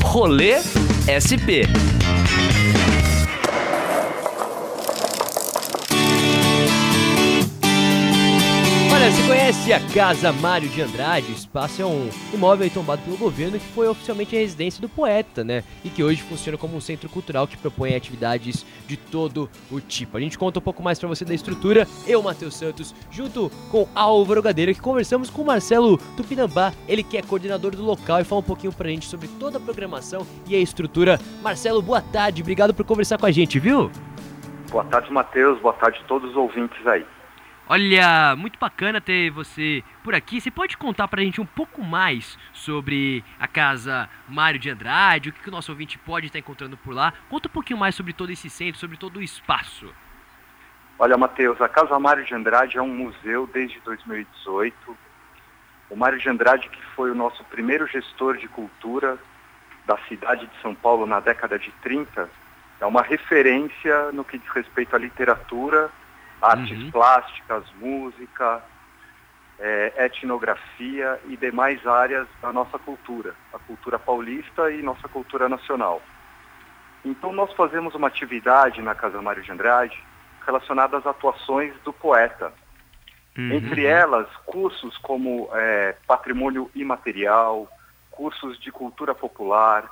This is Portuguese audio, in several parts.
Rolê SP. Olha, você conhece a Casa Mário de Andrade? O espaço é um imóvel tombado pelo governo que foi oficialmente a residência do poeta, né? E que hoje funciona como um centro cultural que propõe atividades de todo o tipo. A gente conta um pouco mais pra você da estrutura. Eu, Matheus Santos, junto com Álvaro Gadeira, que conversamos com o Marcelo Tupinambá, ele que é coordenador do local, e fala um pouquinho pra gente sobre toda a programação e a estrutura. Marcelo, boa tarde, obrigado por conversar com a gente, viu? Boa tarde, Matheus, boa tarde a todos os ouvintes aí. Olha, muito bacana ter você por aqui. Você pode contar pra gente um pouco mais sobre a Casa Mário de Andrade, o que o nosso ouvinte pode estar encontrando por lá? Conta um pouquinho mais sobre todo esse centro, sobre todo o espaço. Olha, Matheus, a Casa Mário de Andrade é um museu desde 2018. O Mário de Andrade, que foi o nosso primeiro gestor de cultura da cidade de São Paulo na década de 30, é uma referência no que diz respeito à literatura, artes plásticas, música, etnografia e demais áreas da nossa cultura, a cultura paulista e nossa cultura nacional. Então nós fazemos uma atividade na Casa Mário de Andrade relacionada às atuações do poeta. Entre elas, cursos como patrimônio imaterial, cursos de cultura popular,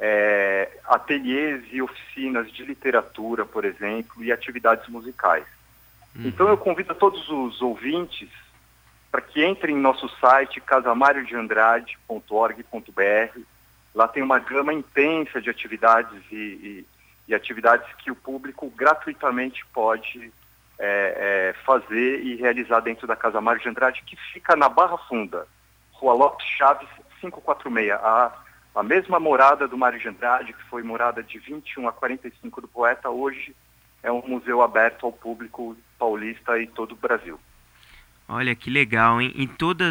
ateliês e oficinas de literatura, por exemplo, e atividades musicais. Então eu convido a todos os ouvintes para que entrem em nosso site casamariodeandrade.org.br. Lá tem uma gama intensa de atividades e atividades que o público gratuitamente pode fazer e realizar dentro da Casa Mário de Andrade, que fica na Barra Funda, Rua Lopes Chaves 546, a mesma morada do Mário de Andrade, que foi morada de 21 a 45 do poeta, hoje é um museu aberto ao público paulista e todo o Brasil. Olha, que legal, hein? Em toda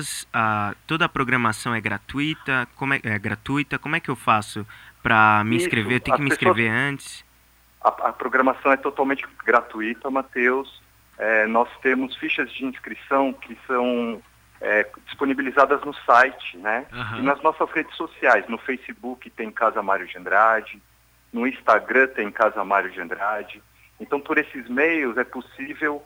a programação é gratuita? Como é gratuita? Como é que eu faço para me inscrever? Eu tenho que me inscrever antes? A programação é totalmente gratuita, Matheus. Nós temos fichas de inscrição que são disponibilizadas no site, né? E nas nossas redes sociais. No Facebook tem Casa Mário de Andrade, no Instagram tem Casa Mário de Andrade. Então, por esses meios, é possível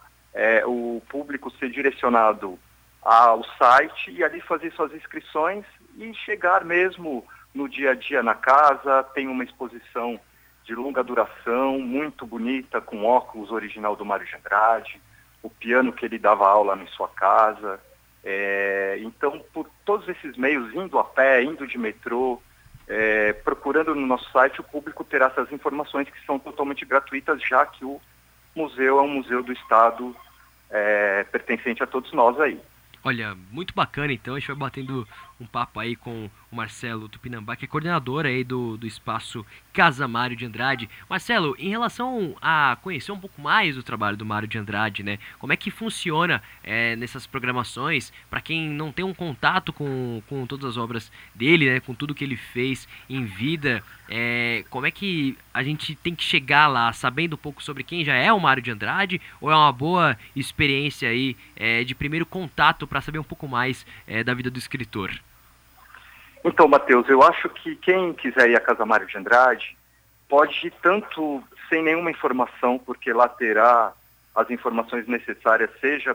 o público ser direcionado ao site e ali fazer suas inscrições e chegar mesmo no dia a dia na casa. Tem uma exposição de longa duração, muito bonita, com óculos original do Mário de Andrade, o piano que ele dava aula em sua casa. Então, por todos esses meios, indo a pé, indo de metrô, procurando no nosso site, o público terá essas informações que são totalmente gratuitas, já que o museu é um museu do Estado pertencente a todos nós aí. Olha, muito bacana, então. A gente vai batendo um papo aí com o Marcelo Tupinambá, que é coordenador aí do espaço Casa Mário de Andrade. Marcelo, em relação a conhecer um pouco mais do trabalho do Mário de Andrade, né? Como é que funciona nessas programações, para quem não tem um contato com todas as obras dele, né? Com tudo que ele fez em vida, como é que a gente tem que chegar lá, sabendo um pouco sobre quem já é o Mário de Andrade, ou é uma boa experiência aí de primeiro contato para saber um pouco mais da vida do escritor? Então, Matheus, eu acho que quem quiser ir à Casa Mário de Andrade pode ir tanto sem nenhuma informação, porque lá terá as informações necessárias, seja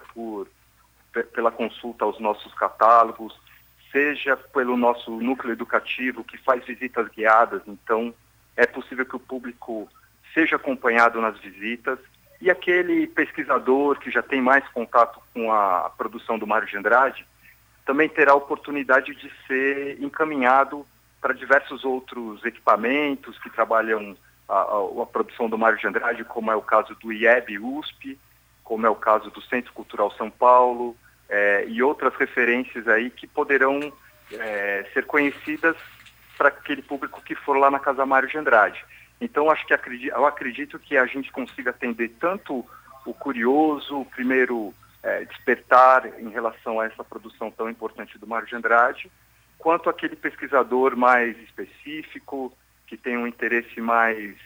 pela consulta aos nossos catálogos, seja pelo nosso núcleo educativo, que faz visitas guiadas. Então, é possível que o público seja acompanhado nas visitas. E aquele pesquisador que já tem mais contato com a produção do Mário de Andrade também terá a oportunidade de ser encaminhado para diversos outros equipamentos que trabalham a produção do Mário de Andrade, como é o caso do IEB USP, como é o caso do Centro Cultural São Paulo, e outras referências aí que poderão ser conhecidas para aquele público que for lá na Casa Mário de Andrade. Então, eu acredito que a gente consiga atender tanto o curioso, o primeiro despertar em relação a essa produção tão importante do Mário de Andrade, quanto aquele pesquisador mais específico, que tem um interesse mais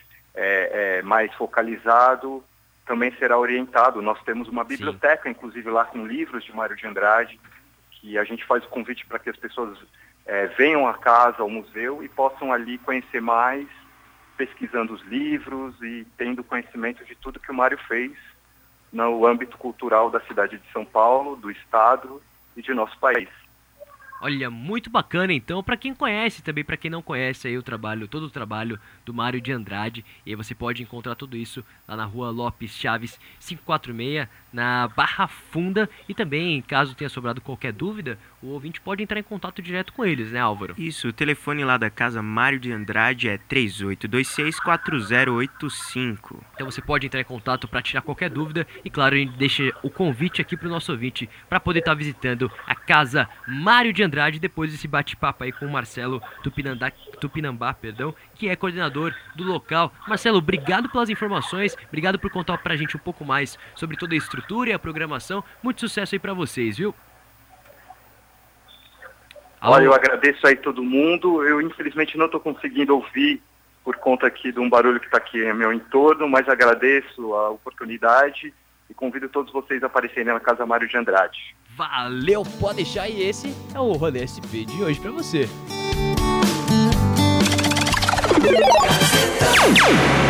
focalizado, também será orientado. Nós temos uma biblioteca, inclusive lá com livros de Mário de Andrade, que a gente faz o convite para que as pessoas venham à casa, ao museu, e possam ali conhecer mais, pesquisando os livros e tendo conhecimento de tudo que o Mário fez no âmbito cultural da cidade de São Paulo, do estado e de nosso país. Olha, muito bacana então, para quem conhece também, para quem não conhece aí todo o trabalho do Mário de Andrade, e aí você pode encontrar tudo isso lá na Rua Lopes Chaves 546, na Barra Funda, e também, caso tenha sobrado qualquer dúvida, o ouvinte pode entrar em contato direto com eles, né, Álvaro? Isso, o telefone lá da Casa Mário de Andrade é 3826-4085. Então você pode entrar em contato para tirar qualquer dúvida, e claro, a gente deixa o convite aqui para o nosso ouvinte para poder estar visitando a Casa Mário de Andrade depois desse bate-papo aí com o Marcelo Tupinambá, que é coordenador do local. Marcelo, obrigado pelas informações, obrigado por contar pra gente um pouco mais sobre toda a estrutura e a programação. Muito sucesso aí pra vocês, viu? Olha, eu agradeço aí todo mundo. Eu infelizmente não estou conseguindo ouvir por conta aqui de um barulho que está aqui no meu entorno, mas agradeço a oportunidade e convido todos vocês a aparecerem na Casa Mário de Andrade. Valeu, pode deixar, e esse é o Rolê SP de hoje pra você.